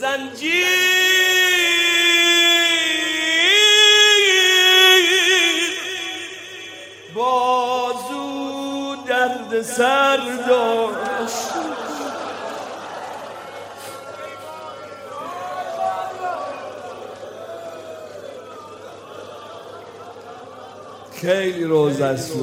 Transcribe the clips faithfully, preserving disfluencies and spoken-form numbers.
زنجیر بازو درد سر داشت. خیلی روزه است.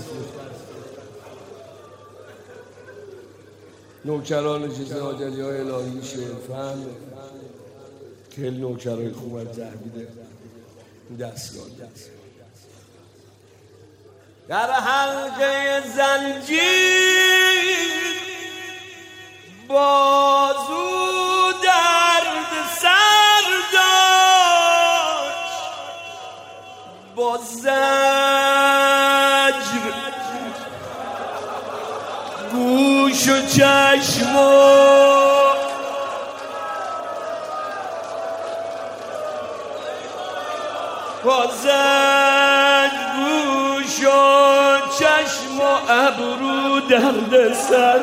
نوکران چیز آجلی های الهی شعرفهم خیلی نوکرهای خوب از تحویل دستگاه دست در حلقه زنجیر بازو درد سر داشت. با زجر گوش و چشم و با زجر گوش و چشم و ابرو درد سر.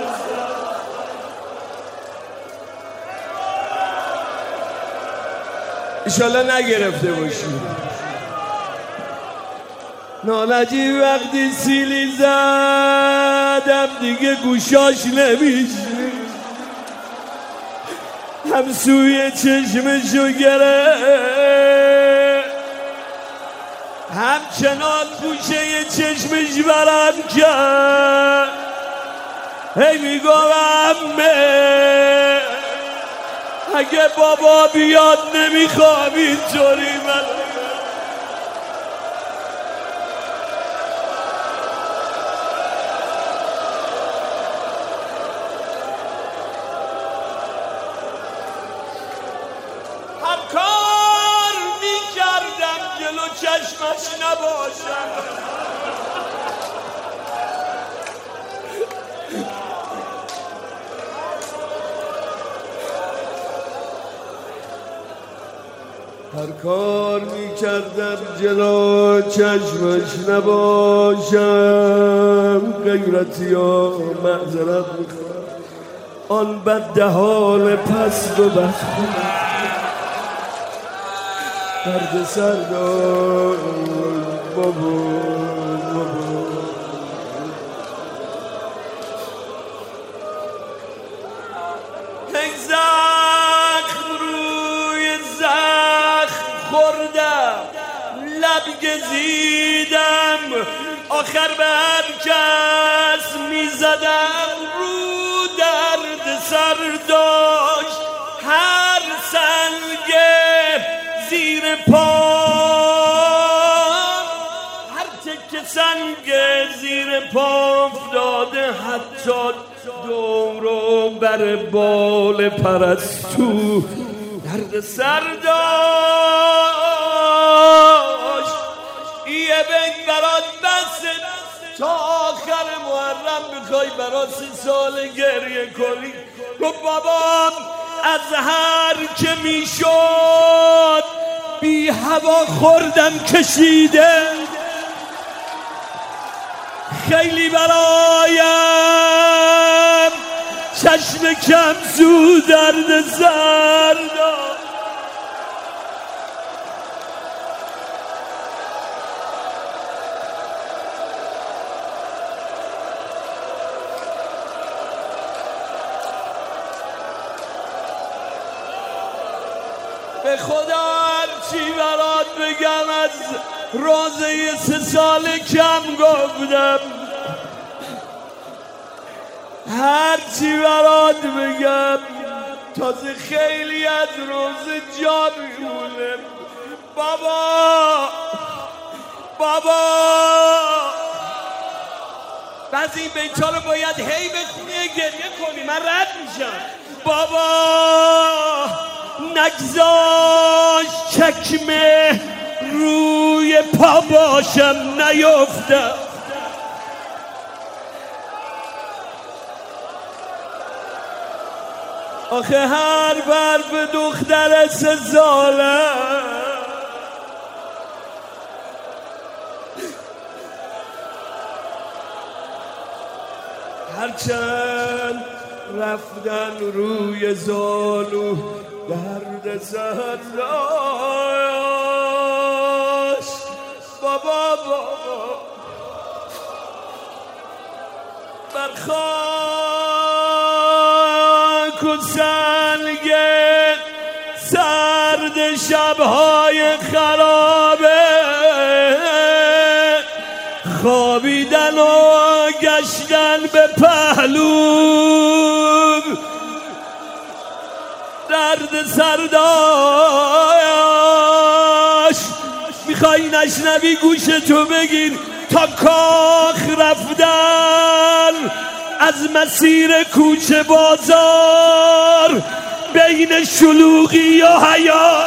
انشالله نگرفته باشید. نالجی وقتی سیلی زدم دیگه گوشاش نمیشه، هم سوی چشمشو گره همچنان گوشه چشمش برم کرد. هی میگم امه اگه بابا بیاد نمیخوام اینطوری من. هر کار میکردم جلو چشمش نباشم. هر کار میکردم جلو چشمش نباشم. غیرتی ها معذرت میخوام آن بد حال پست و بدخون درد سر داشت. بابا بابا یک زخم روی زخم خوردم، لب گزیدم، آخر به هر کس میزدم رو درد سر داشت. هر سنگه زیر پا هر تکه سنگ زیر پا افتاده، حتی دورو بر بال پرستو درد سر داشت. یه بیت برات بسه تا آخر محرم بخوای برات سی سال گریه کنی. گفت بابام از هر که میشد بی هوا خوردم کشیده، خیلی برایم چشم کم سو درد سر داشت. به خدا هرچی برات بگم از روزه سه سال کم گفتم. هرچی برات بگم تازه خیلی از روزه جا میمونه. بابا بابا بعضی این بیت‌ها رو باید هی بخونی گریه کنی، من رد میشم. بابا نگذاشت چکمه روی پا باشم نیفتم. آخه هر برف دختر سه ساله هرچند رفتن روی زانو درد سرداش بابا بابا بر خاک و سنگ سرد شبهای خرابه خوابیدن و گشتن به پهلو درد سرداش میخوای نشنوی گوشتو بگیر تا کاخ رفتن از مسیر کوچه بازار بین شلوغی و حیا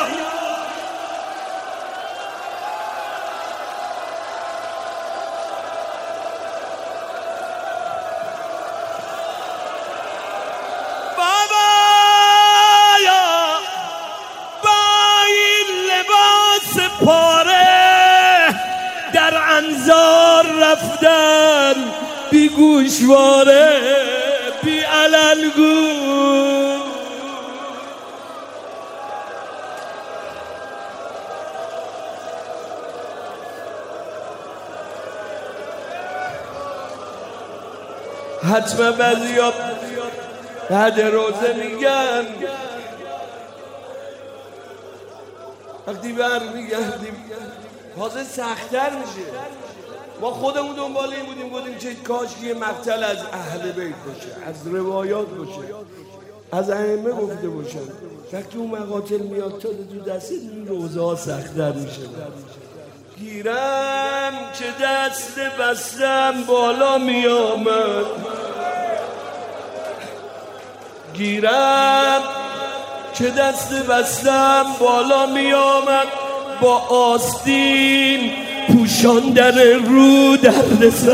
پاره در انظار رفتن بی گوشواره بی علنگو حتما بعضی ها بعد روزه میگن وقتی بر میگردیم تازه سخت‌تر میشه. ما خودمون دنبال این بودیم بودیم که کاش یه مقتل از اهل بیت باشه، از روایات باشه، از ائمه گفته باشن. وقتی اون مقاتل میاد تا تو دست این روزه ها سخت‌تر میشه. گیرم که دست بستم بالا میامد، گیرم که دست بستم بالا می آمد، با آستین پوشاندن رو درد سر.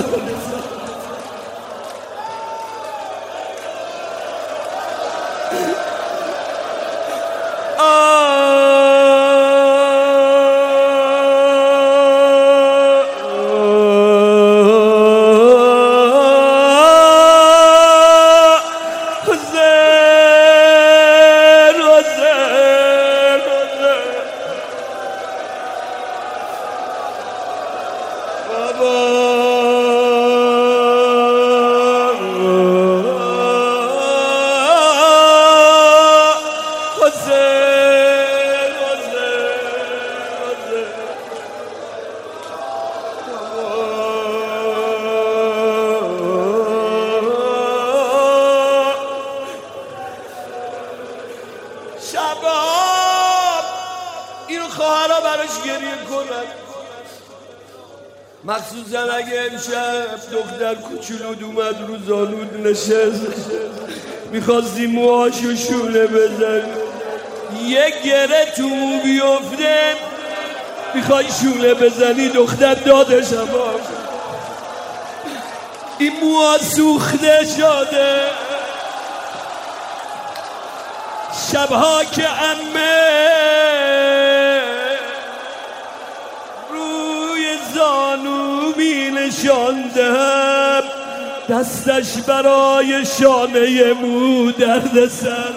شباب اینو خواهرها براش گریه کنن، مخصوصا اگه امشب دختر کوچولود اومد رو زانود نشست میخواستی موهاشو شونه بزن، یه گره تو مو بیفته میخوای شونه بزنی، دختر دادش اما این موها سوخته شده. شبها که عمه روی زانو می نشاندم، دستش برای شانه مو درد سر.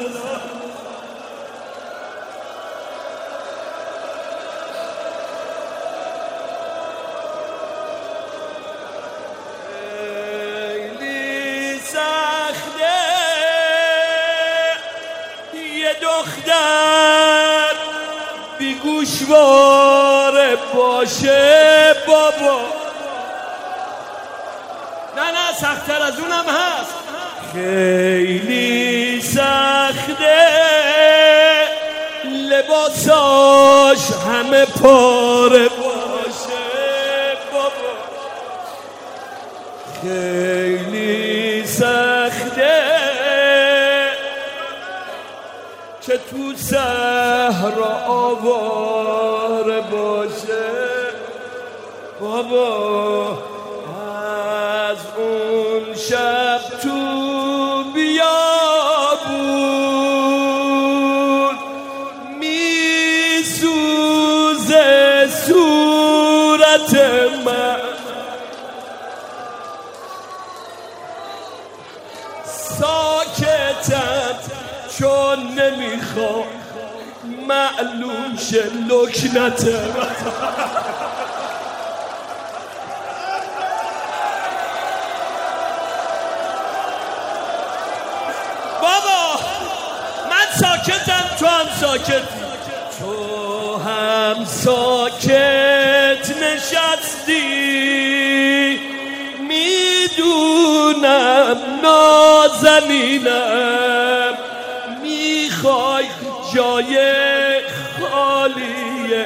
دختر بی گوشواره باشه بابا، نه نه سخت‌تر از اونم هست، خیلی سخته، لباساش همه پاره باشه بابا، خیلی سخته که تو صحرا آواره باشه بابا. از اون شب تو بیابون میسوزه صورت من، ساکتم چون نمیخوام معلوم شه لکنته. بابا من ساکتم تو هم ساکتی، تو هم ساکت نشستی، میدونم نازنینم میخوای جای خالیه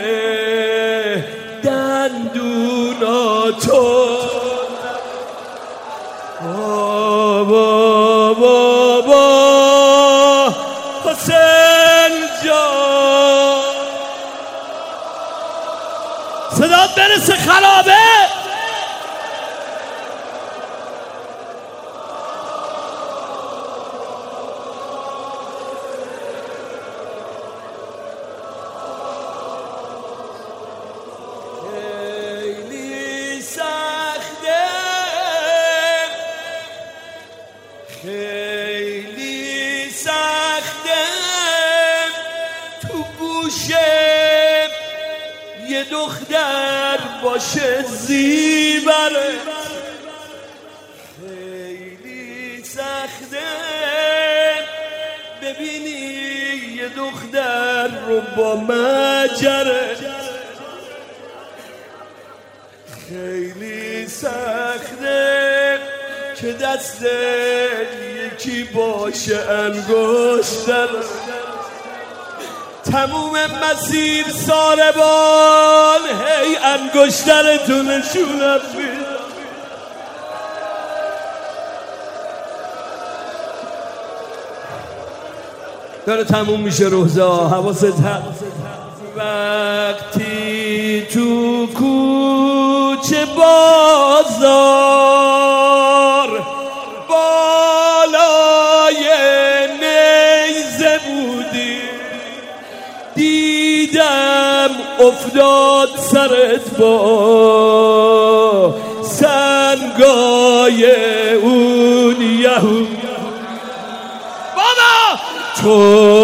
دندوناتو. بابا بابا حسین جان صدات برسه خرابه. خیلی سخته خیلی سخته تو گوشه یه دختر باشه زیبره. خیلی سخته ببینی یه دختر رو با مجره. خیلی سخته که دست یکی باشه انگشتر. تموم مسیر ساربان هی انگشترتو نشونم میده. داره تموم میشه روزا، حواست هست. وقتی تو کوچه بازار بالای نیزه بودی، دیدم افتاد سرت با سنگای اون یهود. بابا تو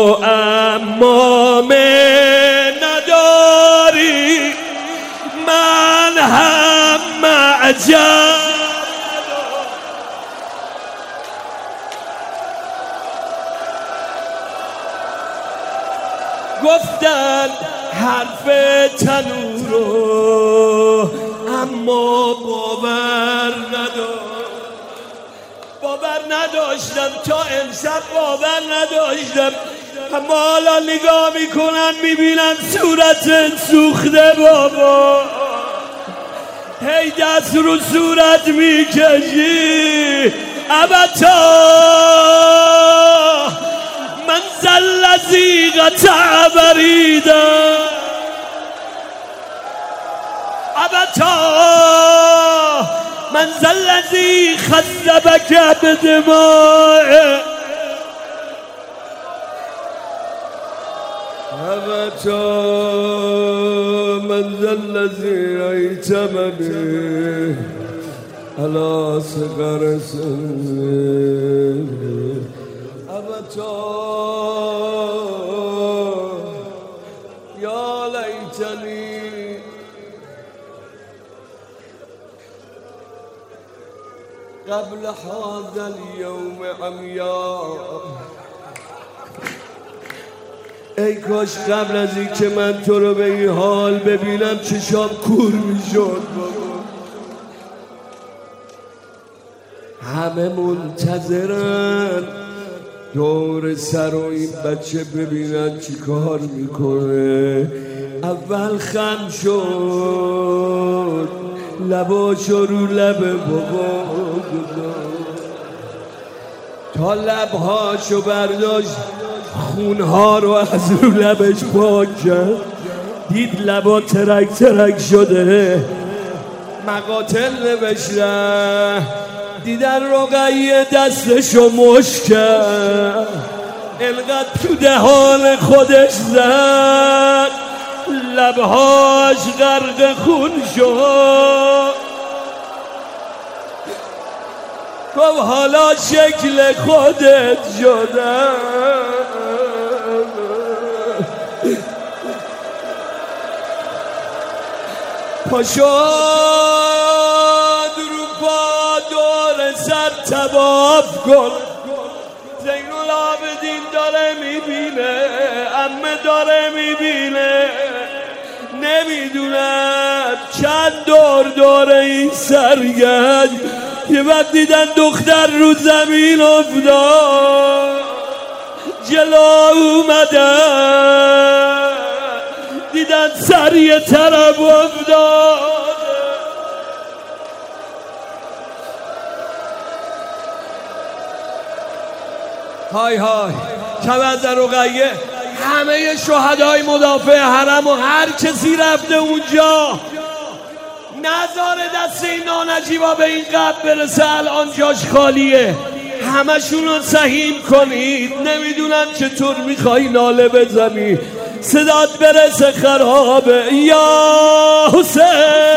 امامه نداری من هم معجب. گفتن حرف تنورو اما باور نداشت باور نداشتم تا امشب باور نداشتم. اما حالا نگاه میکنن میبینم صورتت سوخته بابا. هی دست رو صورت میکشی ابتا من زلزی قطع بریدم. ابتا من زلزی خذبک بدماء. ابتا من زلزی ایتمنی على صغر سني. ابتا يا ليتني قبل هذا اليوم عمياء. ای کاش قبل از این که من تو رو به این حال ببینم چشام کور میشد. همه منتظرن دور سر و این بچه ببینن چی کار میکنه. اول خم شد لباشو رو لب بابا تا لبهاشو برداشت خونها رو از رو لبش پاک کرد. دید لبا ترک ترک شده مقاتل نوشته. دیدن رقیه دستشو مشت کرد انقدر تو دهان خودش زد لبهاش غرق خون شد. گفت حالا شکل خودت شدم. پاشد رو پا دور سر تواف کن. زین العابدین داره میبینه، عمه داره میبینه، نمیدونم چند دور دور این سرگشت. یه وقت دیدن دختر رو زمین افتاد، جلو اومدن دیدن سر یه طرف افتاد. های های کبندر رقیه، همه شهدای مدافع حرم و هر کسی رفته اونجا نذاره دست این نانجیبا به این قبر برسه. الان جاش خالیه، همشون رو سهیم کنید. نمیدونم چطور میخوای ناله بزنی، صدات برسه خرابه. یا حسین